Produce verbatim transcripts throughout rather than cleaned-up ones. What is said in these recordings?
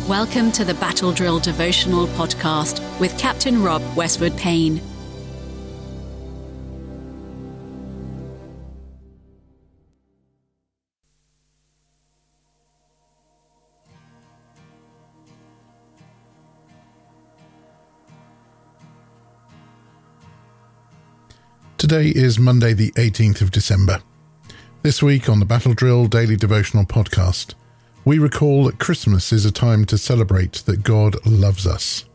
Welcome to the Battle Drill Devotional Podcast with Captain Rob Westwood Payne. Today is Monday the eighteenth of December. This week on the Battle Drill Daily Devotional Podcast, we recall that Christmas is a time to celebrate that God loves us.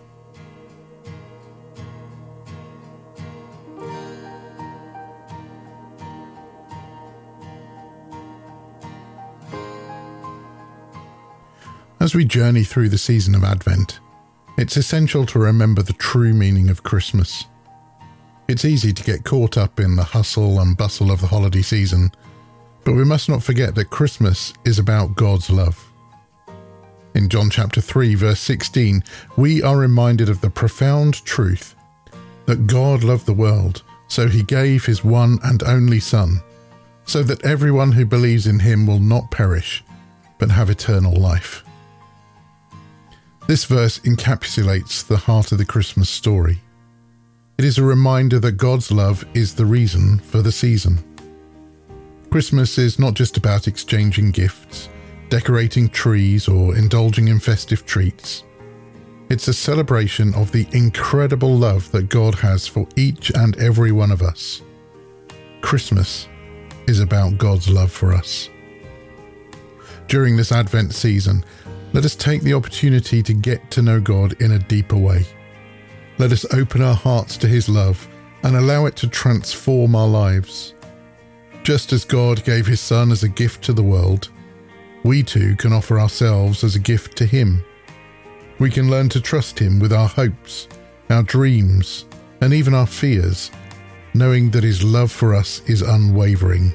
As we journey through the season of Advent, it's essential to remember the true meaning of Christmas. It's easy to get caught up in the hustle and bustle of the holiday season, but we must not forget that Christmas is about God's love. In John chapter three, verse sixteen, we are reminded of the profound truth that God loved the world, so he gave his one and only Son, so that everyone who believes in him will not perish, but have eternal life. This verse encapsulates the heart of the Christmas story. It is a reminder that God's love is the reason for the season. Christmas is not just about exchanging gifts, decorating trees, or indulging in festive treats. It's a celebration of the incredible love that God has for each and every one of us. Christmas is about God's love for us. During this Advent season, let us take the opportunity to get to know God in a deeper way. Let us open our hearts to his love and allow it to transform our lives. Just as God gave his Son as a gift to the world, we too can offer ourselves as a gift to him. We can learn to trust him with our hopes, our dreams, and even our fears, knowing that his love for us is unwavering.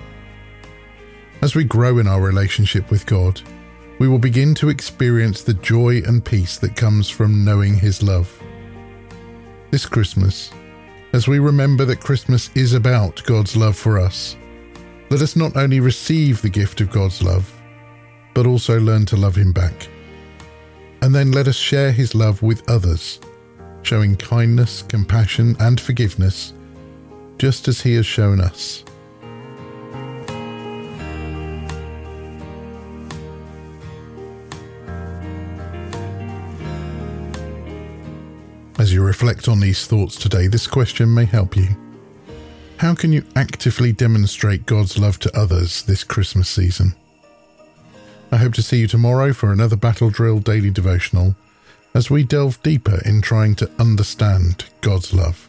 As we grow in our relationship with God, we will begin to experience the joy and peace that comes from knowing his love. This Christmas, as we remember that Christmas is about God's love for us, let us not only receive the gift of God's love, but also learn to love him back. And then let us share his love with others, showing kindness, compassion, and forgiveness, just as he has shown us. As you reflect on these thoughts today, this question may help you. How can you actively demonstrate God's love to others this Christmas season? I hope to see you tomorrow for another Battle Drill Daily Devotional as we delve deeper in trying to understand God's love.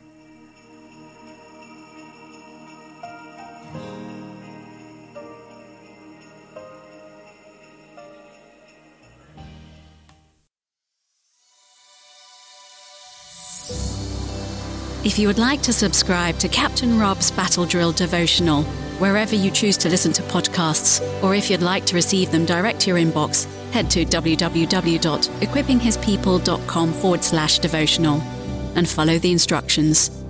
If you would like to subscribe to Captain Rob's Battle Drill Devotional, wherever you choose to listen to podcasts, or if you'd like to receive them direct to your inbox, head to www.equippinghispeople.com forward slash devotional and follow the instructions.